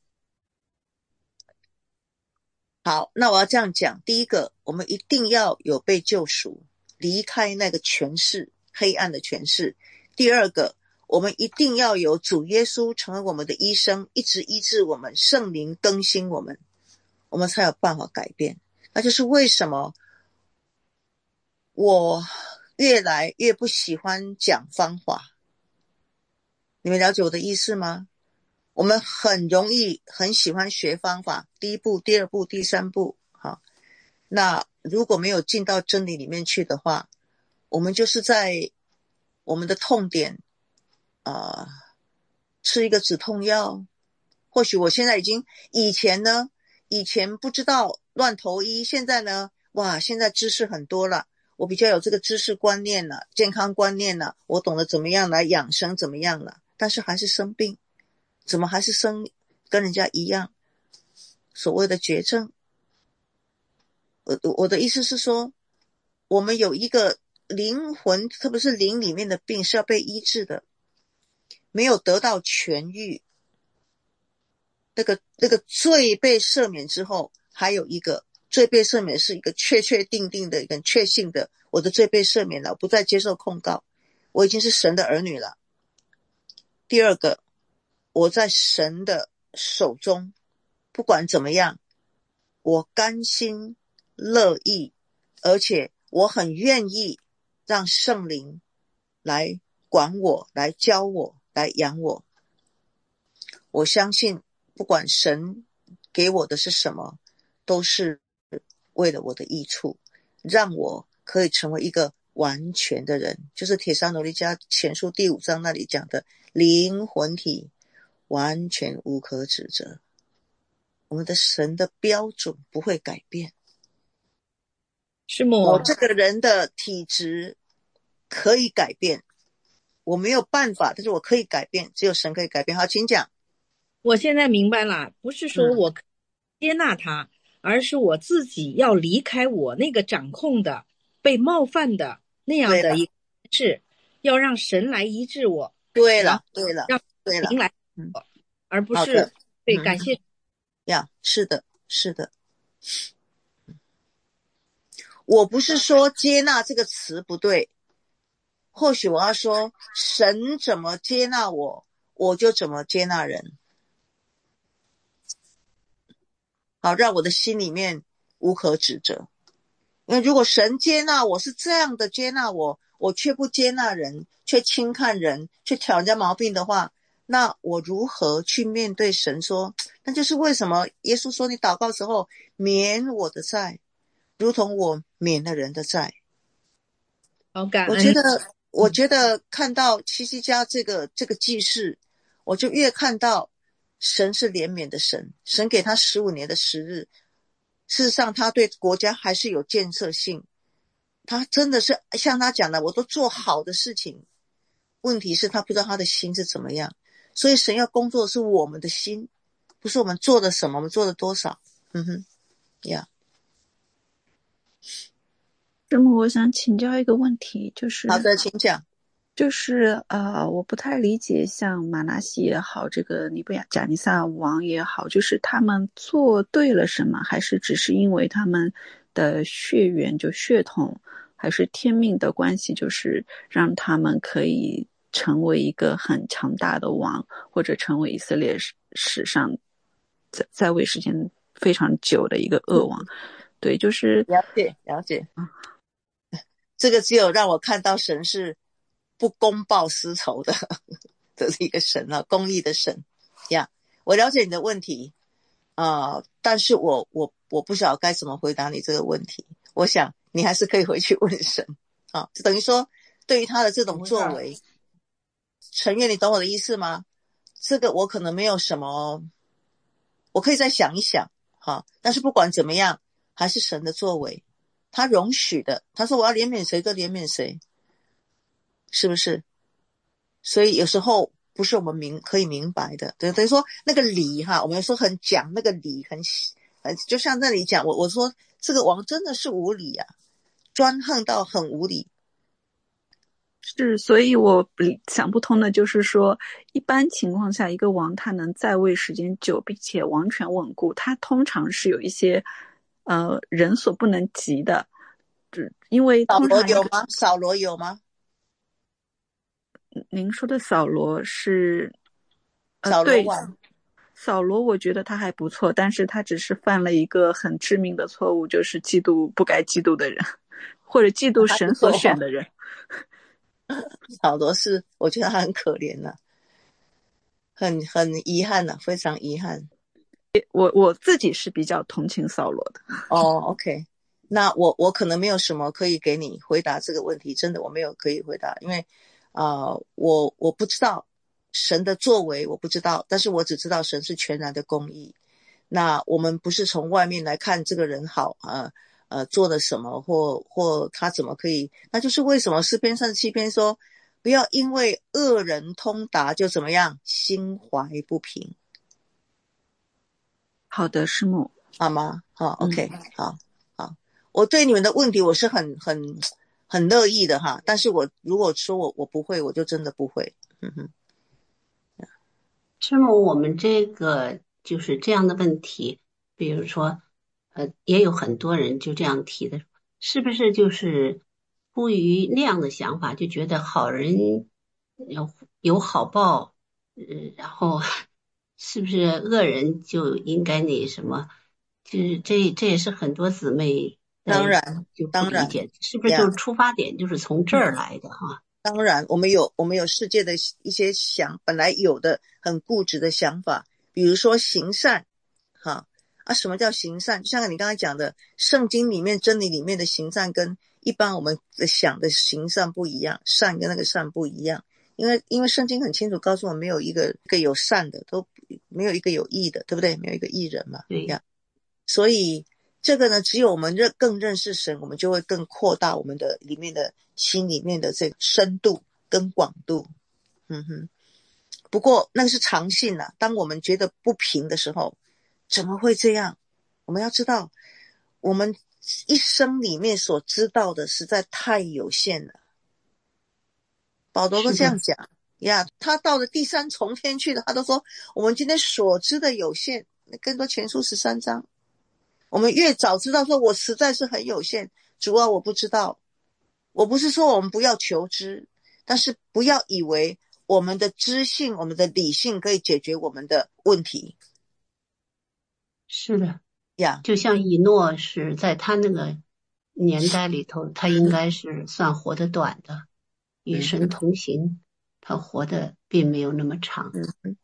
[SPEAKER 1] 好，那我要这样讲，第一个，我们一定要有被救赎，离开那个权势，黑暗的权势。第二个，我们一定要有主耶稣成为我们的医生，一直医治我们，圣灵更新我们，我们才有办法改变。那就是为什么我越来越不喜欢讲方法，你们了解我的意思吗？我们很喜欢学方法，第一步、第二步、第三步，好，那如果没有进到真理里面去的话，我们就是在我们的痛点吃一个止痛药。或许我现在以前不知道乱投医，现在呢，哇，现在知识很多了，我比较有这个知识观念了，健康观念了，我懂得怎么样来养生，怎么样了，但是还是生病，怎么还是跟人家一样所谓的绝症？ 我的意思是说，我们有一个灵魂，特别是灵里面的病是要被医治的，没有得到痊愈，那个罪被赦免之后，还有一个罪被赦免是一个确确定定的一个确信的，我的罪被赦免了，我不再接受控告，我已经是神的儿女了。第二个，我在神的手中，不管怎么样，我甘心乐意，而且我很愿意让圣灵来管我，来教我，来养我。我相信不管神给我的是什么，都是为了我的益处，让我可以成为一个完全的人，就是帖撒罗尼迦前书第5章那里讲的灵魂体完全无可指责。我们的神的标准不会改变。
[SPEAKER 5] 师母，
[SPEAKER 1] 我这个人的体质可以改变，我没有办法，但是我可以改变，只有神可以改变。好，请讲。
[SPEAKER 5] 我现在明白了，不是说我接纳他，而是我自己要离开我那个掌控的、被冒犯的那样的一个事，要让神来医治我。
[SPEAKER 1] 对了，对了，
[SPEAKER 5] 让神来医治我，而不是对感谢
[SPEAKER 1] 呀，是的，是的。我不是说接纳这个词不对，或许我要说神怎么接纳我，我就怎么接纳人。好，让我的心里面无可指责。因为如果神接纳我是这样的接纳我，我却不接纳人，却轻看人，却挑人家毛病的话，那我如何去面对神说？那就是为什么耶稣说你祷告的时候免我的债，如同我免了人的债。
[SPEAKER 5] 好感恩。
[SPEAKER 1] 我觉得看到七西家这个记事，我就越看到神是怜悯的神，神给他15年的时日，事实上他对国家还是有建设性，他真的是像他讲的，我都做好的事情，问题是他不知道他的心是怎么样，所以神要工作的是我们的心，不是我们做了什么，我们做了多少。呀。
[SPEAKER 9] 师母，我想请教一个问题，就是
[SPEAKER 1] 好的，请讲。
[SPEAKER 9] 就是我不太理解，像马拿西也好，这个尼布甲尼撒王也好，就是他们做对了什么，还是只是因为他们的血缘就血统，还是天命的关系，就是让他们可以成为一个很强大的王，或者成为以色列史上在位时间非常久的一个恶王。对，就是
[SPEAKER 1] 了解。这个只有让我看到神是不公报私仇的一个神啊，公义的神呀。我了解你的问题但是我不晓得该怎么回答你这个问题。我想你还是可以回去问神就等于说对于他的这种作为，陈月，你懂我的意思吗？这个我可能没有什么，我可以再想一想但是不管怎么样，还是神的作为，他容许的。他说我要怜悯谁就怜悯谁，是不是？所以有时候不是我们可以明白的。等于说那个理我们说很讲那个理，很就像那里讲，我说这个王真的是无理专横到很无理。
[SPEAKER 9] 是，所以我想不通的就是说，一般情况下，一个王他能在位时间久，并且王权稳固，他通常是有一些人所不能及的，因为通常
[SPEAKER 1] 扫罗有吗？
[SPEAKER 9] 您说的扫罗是
[SPEAKER 1] 扫罗王。
[SPEAKER 9] 对，扫罗我觉得他还不错，但是他只是犯了一个很致命的错误，就是嫉妒不该嫉妒的人，或者嫉妒神所选的人。
[SPEAKER 1] 扫罗是我觉得他很可怜很遗憾非常遗憾。
[SPEAKER 9] 我自己是比较同情扫罗的。
[SPEAKER 1] OK， 那我可能没有什么可以给你回答这个问题，真的我没有可以回答，因为我不知道神的作为，我不知道，但是我只知道神是全然的公义。那我们不是从外面来看这个人好做了什么或他怎么可以，那就是为什么诗篇37篇说不要因为恶人通达就怎么样心怀不平。
[SPEAKER 9] 好的，师母。
[SPEAKER 1] 好吗？OK，好。 我对你们的问题我是很乐意的哈，但是我如果说我不会，我就真的不会。
[SPEAKER 8] 师母，我们这个就是这样的问题，比如说，也有很多人就这样提的，是不是就是出于那样的想法，就觉得好人有好报，然后是不是恶人就应该那什么？就是这也是很多姊妹
[SPEAKER 1] 当然
[SPEAKER 8] 就不
[SPEAKER 1] 当然
[SPEAKER 8] 理解，是不是就是出发点就是从这儿来的哈？
[SPEAKER 1] 当然，我们有世界的一些本来有的很固执的想法，比如说行善，哈什么叫行善？就像你刚才讲的，圣经里面真理里面的行善跟一般我们想的行善不一样，善跟那个善不一样，因为圣经很清楚告诉我们，没有一个有善的，都没有一个有义的，对不对？没有一个义人嘛，
[SPEAKER 8] 对呀。
[SPEAKER 1] 所以这个呢，只有我们更认识神，我们就会更扩大我们的里面的心里面的这个深度跟广度。不过那个是常性啊，当我们觉得不平的时候，怎么会这样？我们要知道，我们一生里面所知道的实在太有限了。保罗都这样讲呀，他到了第三重天去了，他都说我们今天所知的有限。更多前书13章，我们越早知道说我实在是很有限，主啊，我不知道。我不是说我们不要求知，但是不要以为我们的知性我们的理性可以解决我们的问题。
[SPEAKER 8] 是的
[SPEAKER 1] 呀，
[SPEAKER 8] 就像以诺是在他那个年代里头，他应该是算活得短的，与神同行，他活得并没有那么长。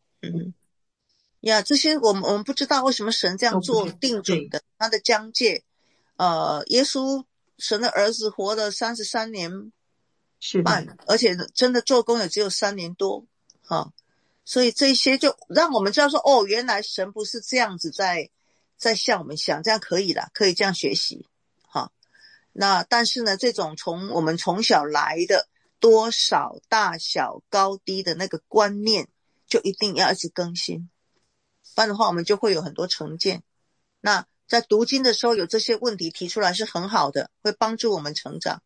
[SPEAKER 1] 呀，这些我们不知道为什么神这样做定准的，他的疆界。耶稣神的儿子活了33年半，而且真的做工也只有3年多，所以这些就让我们知道说，原来神不是这样子在向我们想，这样可以啦，可以这样学习。那但是呢，这种我们从小来的多少大小高低的那个观念，就一定要一直更新。不然的话我们就会有很多成见。那在读经的时候有这些问题提出来是很好的，会帮助我们成长。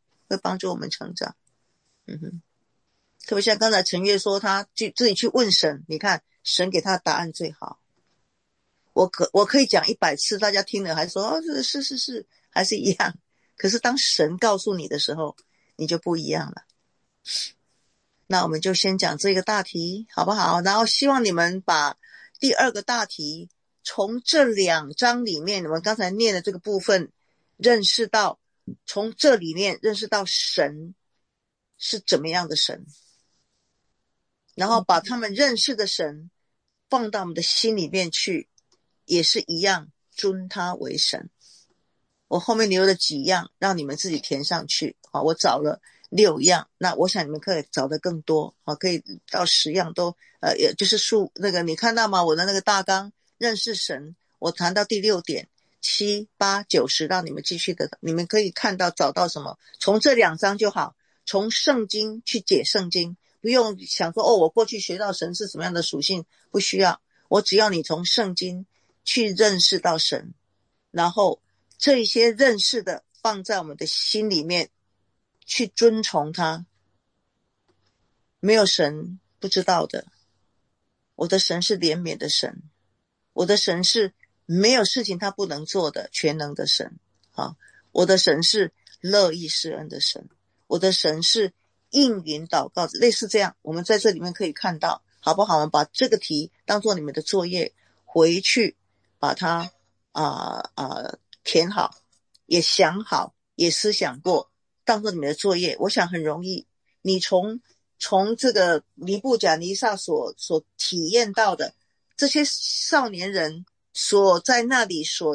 [SPEAKER 1] 特别像刚才陈月说他自己去问神，你看神给他的答案最好。我可以讲100次，大家听了还说是还是一样。可是当神告诉你的时候，你就不一样了。那我们就先讲这个大题好不好？然后希望你们把第2个大题从这2章里面，我们刚才念的这个部分从这里面认识到神是怎么样的神，然后把他们认识的神放到我们的心里面去，也是一样尊他为神。我后面留了几样让你们自己填上去，我找了6样，那我想你们可以找得更多，可以到10样都也就是那个你看到吗？我的那个大纲认识神，我谈到第6点7、8、9、10，让你们继续的，你们可以看到找到什么，从这2章就好，从圣经去解圣经，不用想说我过去学到神是什么样的属性，不需要，我只要你从圣经去认识到神，然后这些认识的放在我们的心里面去遵从他。没有神不知道的，我的神是怜悯的神，我的神是没有事情他不能做的全能的神，我的神是乐意施恩的神，我的神是应允祷告，类似这样。我们在这里面可以看到，好不好？我们把这个题当做你们的作业，回去把它填好，也想好，也思想过，当做你们的作业。我想很容易，你从这个尼布甲尼撒所体验到的这些少年人所在那里所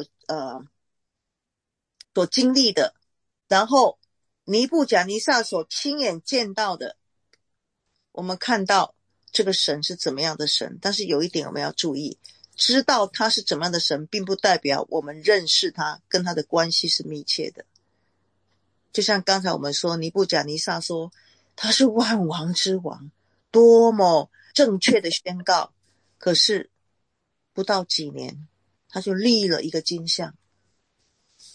[SPEAKER 1] 经历的，然后尼布甲尼撒所亲眼见到的，我们看到这个神是怎么样的神。但是有一点我们要注意，知道他是怎么样的神并不代表我们认识他跟他的关系是密切的。就像刚才我们说尼布甲尼撒说他是万王之王，多么正确的宣告，可是不到几年他就立了一个金像，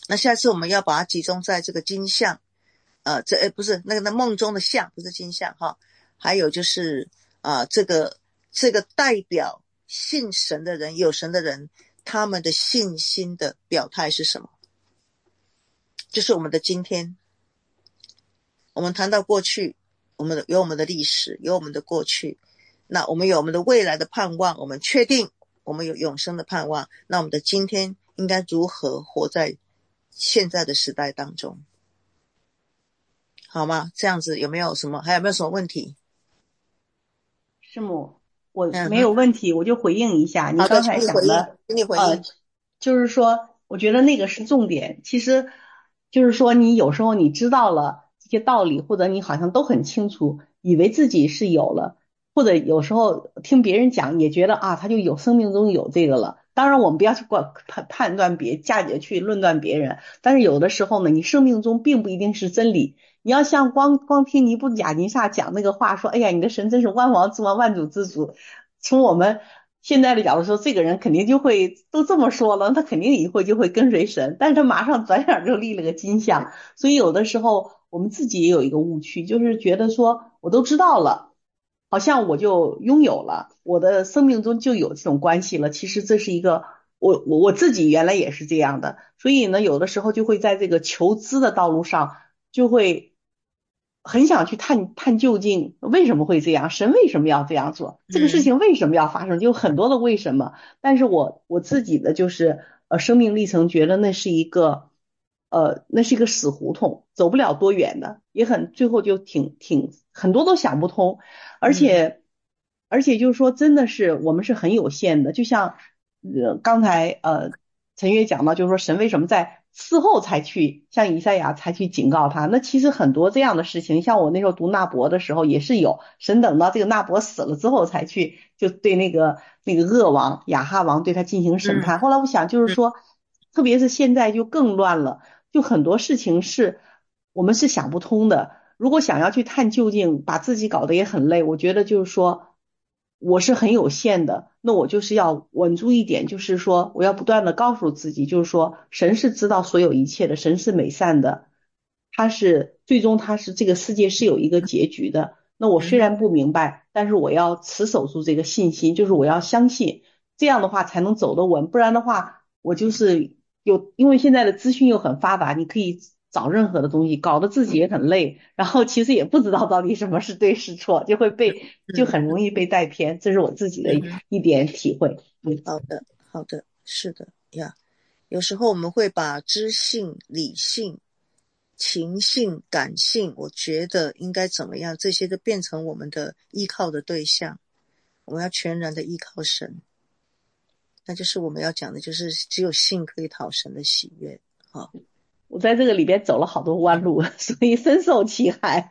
[SPEAKER 1] 那下次我们要把它集中在这个金像，不是那梦中的像，不是金像哈。还有就是这个代表信神的人，有神的人，他们的信心的表态是什么？就是我们的今天。我们谈到过去，有我们的历史，有我们的过去，那我们有我们的未来的盼望，我们确定我们有永生的盼望，那我们的今天应该如何活在现在的时代当中，好吗？这样子还有没有什么问题？
[SPEAKER 7] 师母，我没有问题，我就回应一下你刚才讲的，
[SPEAKER 1] 请你回应，
[SPEAKER 7] 就是说，我觉得那个是重点。其实，就是说，你有时候你知道了这些道理，或者你好像都很清楚，以为自己是有了，或者有时候听别人讲，也觉得他就有生命中有这个了。当然，我们不要去判断去论断别人，但是有的时候呢，你生命中并不一定是真理。你要像光听尼布甲尼撒讲那个话，说，哎呀，你的神真是万王之王，万主之主。从我们现在的角度说，这个人肯定就会都这么说了，他肯定以后就会跟随神，但是他马上转眼就立了个金像。所以有的时候我们自己也有一个误区，就是觉得说我都知道了，好像我就拥有了，我的生命中就有这种关系了。其实这是一个我自己原来也是这样的，所以呢，有的时候就会在这个求知的道路上就会很想去探究竟，为什么会这样？神为什么要这样做？这个事情为什么要发生？就有很多的为什么。但是我自己的就是生命历程，觉得那是一个死胡同，走不了多远的，也最后就很多都想不通，而且就是说，真的是我们是很有限的，就像刚才陈约讲到，就是说神为什么在事后才去像以赛亚才去警告他？那其实很多这样的事情，像我那时候读纳伯的时候也是有，神等到这个纳伯死了之后才去就对那个恶王亚哈王对他进行审判。后来我想就是说，特别是现在就更乱了，就很多事情是我们是想不通的。如果想要去探究竟，把自己搞得也很累，我觉得就是说我是很有限的，那我就是要稳住一点，就是说我要不断的告诉自己，就是说神是知道所有一切的，神是美善的，最终他是这个世界是有一个结局的。那我虽然不明白，但是我要持守住这个信心，就是我要相信，这样的话才能走得稳，不然的话我就是因为现在的资讯又很发达，你可以找任何的东西，搞得自己也很累，然后其实也不知道到底什么是对是错，就很容易被带偏，这是我自己的一点体会。
[SPEAKER 1] 好的，是的呀。有时候我们会把知性、理性、情性、感性，我觉得应该怎么样，这些都变成我们的依靠的对象。我们要全然的依靠神，那就是我们要讲的，就是只有信可以讨神的喜悦。
[SPEAKER 7] 我在这个里边走了好多弯路，所以深受其害。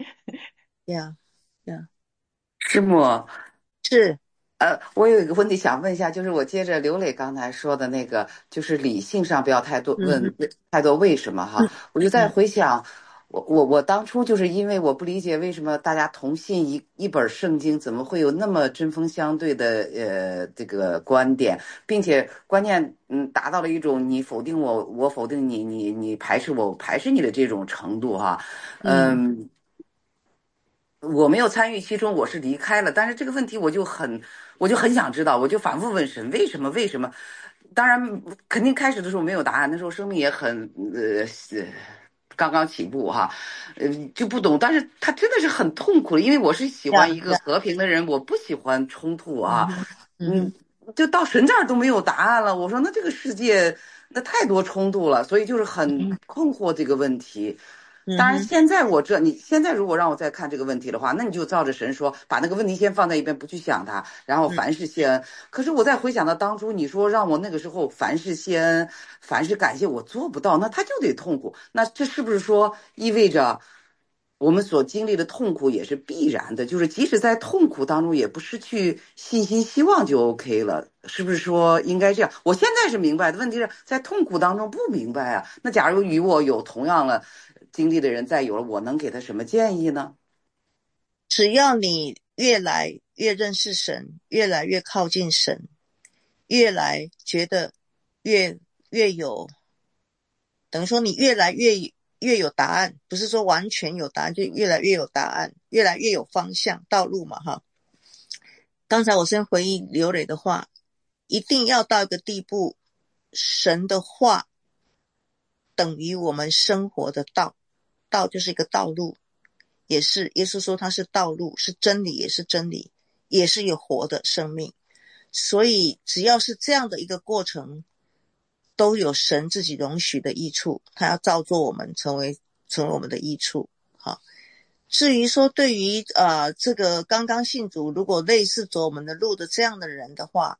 [SPEAKER 10] 师母，
[SPEAKER 1] 是，
[SPEAKER 10] 我有一个问题想问一下，就是我接着刘磊刚才说的那个，就是理性上不要太多问太多为什么哈，我就在回想，我当初就是因为我不理解为什么大家同信一本圣经，怎么会有那么针锋相对的这个观点，并且关键达到了一种你否定我，我否定你，你排斥我，我排斥你的这种程度哈，我没有参与其中，我是离开了，但是这个问题我就很想知道，我就反复问神为什么？当然肯定开始的时候没有答案，那时候生命也很刚刚起步哈，就不懂，但是他真的是很痛苦，因为我是喜欢一个和平的人，我不喜欢冲突啊，就到神这儿都没有答案了，我说那这个世界那太多冲突了，所以就是很困惑这个问题。当然现在你现在如果让我再看这个问题的话，那你就照着神说，把那个问题先放在一边，不去想它，然后凡事谢恩。可是我再回想到当初你说让我那个时候凡事谢恩，凡事感谢，我做不到，那他就得痛苦。那这是不是说意味着我们所经历的痛苦也是必然的，就是即使在痛苦当中也不失去信心希望就 OK 了，是不是说应该这样？我现在是明白的，问题是在痛苦当中不明白啊。那假如与我有同样的经历的人再有了，我能给他什么建议呢？
[SPEAKER 1] 只要你越来越认识神，越来越靠近神，越来觉得越有等于说你越来越有答案，不是说完全有答案，就越来越有答案，越来越有方向道路嘛哈。刚才我先回应刘磊的话，一定要到一个地步，神的话等于我们生活的道，道就是一个道路，也是耶稣说它是道路，是真理，也是真理，也是有活的生命。所以只要是这样的一个过程，都有神自己容许的益处，他要造作我们成为我们的益处。好，至于说对于这个刚刚信主，如果类似走我们的路的这样的人的话，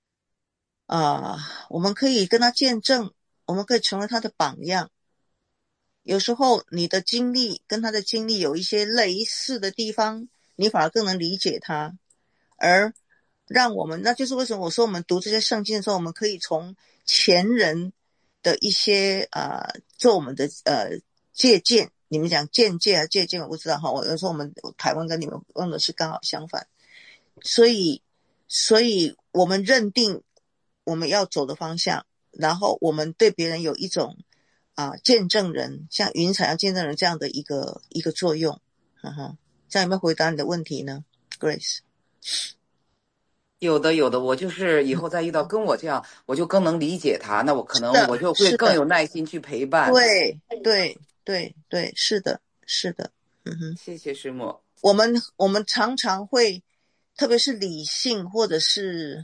[SPEAKER 1] 我们可以跟他见证，我们可以成为他的榜样。有时候你的经历跟他的经历有一些类似的地方，你反而更能理解他，而让我们，那就是为什么我说我们读这些圣经的时候，我们可以从前人的一些做我们的借鉴。你们讲见解还是借鉴我不知道哈，有时候我们台湾跟你们用的是刚好相反。所以我们认定我们要走的方向，然后我们对别人有一种见证人，像云彩要见证人这样的一个作用。这样有没有回答你的问题呢 Grace？
[SPEAKER 10] 有的，我就是以后再遇到跟我这样，我就更能理解他，那我可能我就会更有耐心去陪伴。
[SPEAKER 1] 对，是的。
[SPEAKER 10] 谢谢师母。
[SPEAKER 1] 我们常常会，特别是理性或者是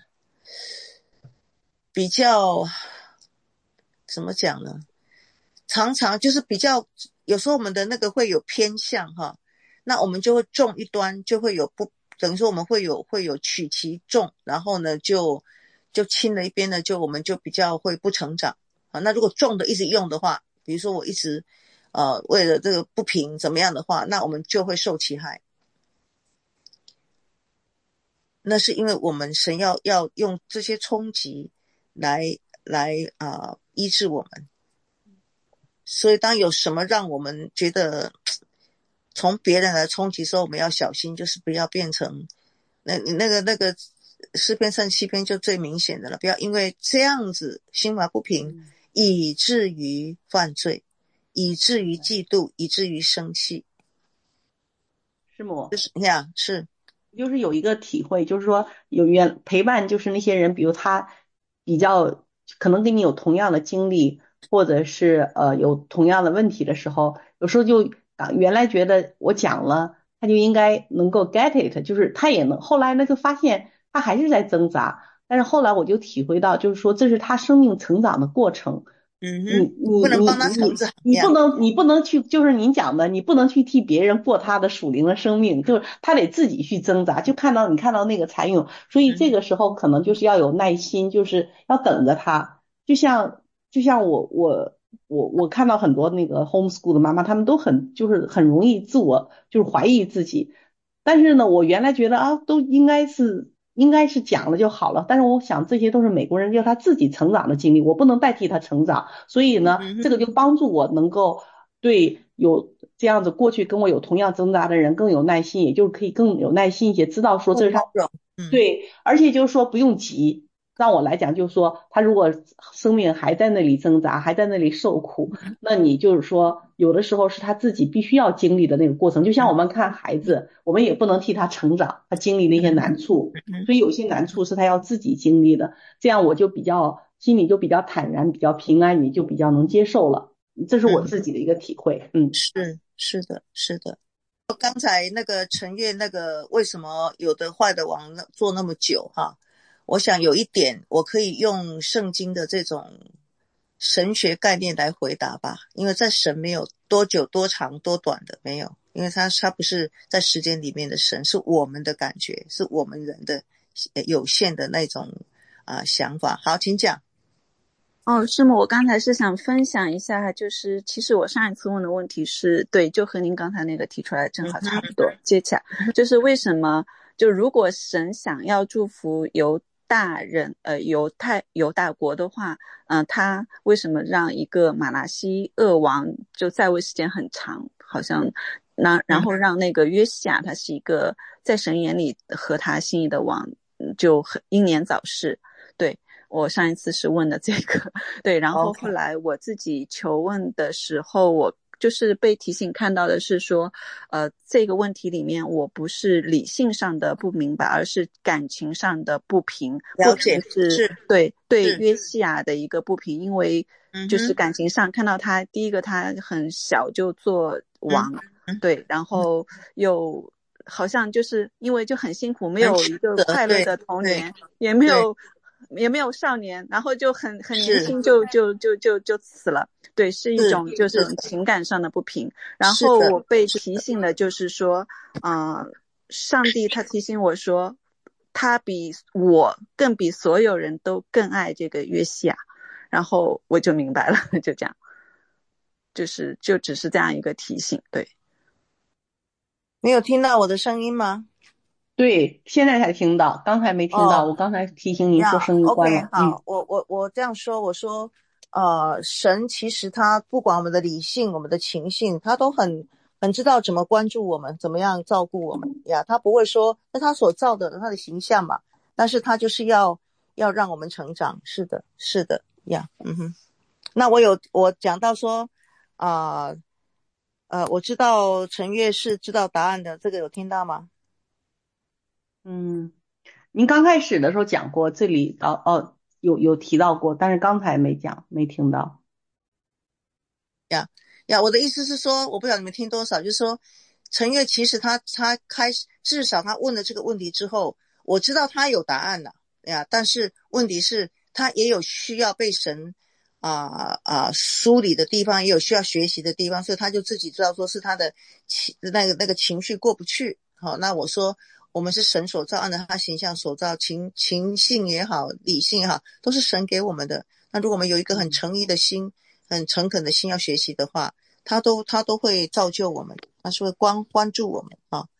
[SPEAKER 1] 比较怎么讲呢，常常就是比较，有时候我们的那个会有偏向哈，那我们就会中一端，就会有不等于说我们会有取其重，然后呢就轻了一边呢，我们就比较会不成长。那如果重的一直用的话，比如说我一直为了这个不平怎么样的话，那我们就会受其害。那是因为我们神要用这些冲击来医治我们。所以当有什么让我们觉得从别人来冲击的时候，我们要小心，就是不要变成那个诗篇37篇就最明显的了，不要因为这样子心怀不平，以至于犯罪，以至于嫉妒，以至于生气。
[SPEAKER 7] 师母，
[SPEAKER 1] 是
[SPEAKER 7] 就是有一个体会，就是说陪伴，就是那些人，比如他比较可能跟你有同样的经历，或者是有同样的问题的时候，有时候就原来觉得我讲了他就应该能够 get it， 就是他也能，后来呢就发现他还是在挣扎，但是后来我就体会到，就是说这是他生命成长的过程。你
[SPEAKER 1] 不能帮他成长，
[SPEAKER 7] 你不能去，就是您讲的，你不能去替别人过他的属灵的生命，就是他得自己去挣扎，就你看到那个蚕蛹，所以这个时候可能就是要有耐心，就是要等着他。就像我看到很多那个 homeschool 的妈妈，他们都很容易自我就是怀疑自己，但是呢，我原来觉得都应该是讲了就好了，但是我想这些都是美国人要他自己成长的经历，我不能代替他成长，所以呢，这个就帮助我能够对有这样子过去跟我有同样挣扎的人更有耐心，也就是可以更有耐心一些，知道说这是他对，而且就是说不用急。让我来讲，就是说他如果生命还在那里挣扎，还在那里受苦，那你就是说有的时候是他自己必须要经历的那个过程，就像我们看孩子，我们也不能替他成长，他经历那些难处，所以有些难处是他要自己经历的，这样我就心里就比较坦然，比较平安，也就比较能接受了，这是我自己的一个体会。
[SPEAKER 1] 是的。刚才那个陈月那个为什么有的坏的王做那么久哈，我想有一点我可以用圣经的这种神学概念来回答吧，因为在神没有多久多长多短的，没有，因为他不是在时间里面的神，是我们的感觉，是我们人的有限的那种想法。好，请讲。
[SPEAKER 9] 师母，我刚才是想分享一下，就是其实我上一次问的问题是对，就和您刚才那个提出来正好差不多接洽，就是为什么就如果神想要祝福犹大国的话，他为什么让一个马拿西恶王就在位时间很长，好像然后让那个约西亚他是一个在神眼里合他心意的王，就很英年早逝。对， 我上一次是问的这个，对，然后后来我自己求问的时候，我就是被提醒看到的是说，这个问题里面我不是理性上的不明白，而是感情上的不平。
[SPEAKER 1] 了解，
[SPEAKER 9] 是对约西亚的一个不平，因为就是感情上看到他，第一个他很小就做王，对，然后又好像就是因为就很辛苦，没有一个快乐的童年，也没有少年，然后就很年轻就死了。对，是一种就是情感上的不平。然后我被提醒的就是说，上帝他提醒我说，他比我更比所有人都更爱这个约西亚，然后我就明白了，就这样，就只是这样一个提醒。对，
[SPEAKER 1] 没有听到我的声音吗？
[SPEAKER 7] 对，现在才听到，刚才没听到。我刚才提醒您说声音关了。
[SPEAKER 1] OK， 好，我这样说，我说，神其实他不管我们的理性、我们的情性，他都很知道怎么关注我们，怎么样照顾我们呀。他不会说，那他所造的他的形象嘛，但是他就是要让我们成长。是的呀，那我讲到说，我知道陈月是知道答案的，这个有听到吗？
[SPEAKER 7] 您刚开始的时候讲过，这里有提到过，但是刚才没讲，没听到。
[SPEAKER 1] 我的意思是说，我不知道你们听多少，就是说陈月其实他开始，至少他问了这个问题之后，我知道他有答案了呀，但是问题是他也有需要被神梳理的地方，也有需要学习的地方，所以他就自己知道说是他的那个情绪过不去。好，那我说我们是神所造，按照他形象所造，情性也好，理性也好，都是神给我们的。那如果我们有一个很诚意的心，很诚恳的心要学习的话，他都会造就我们，他是会关注我们啊。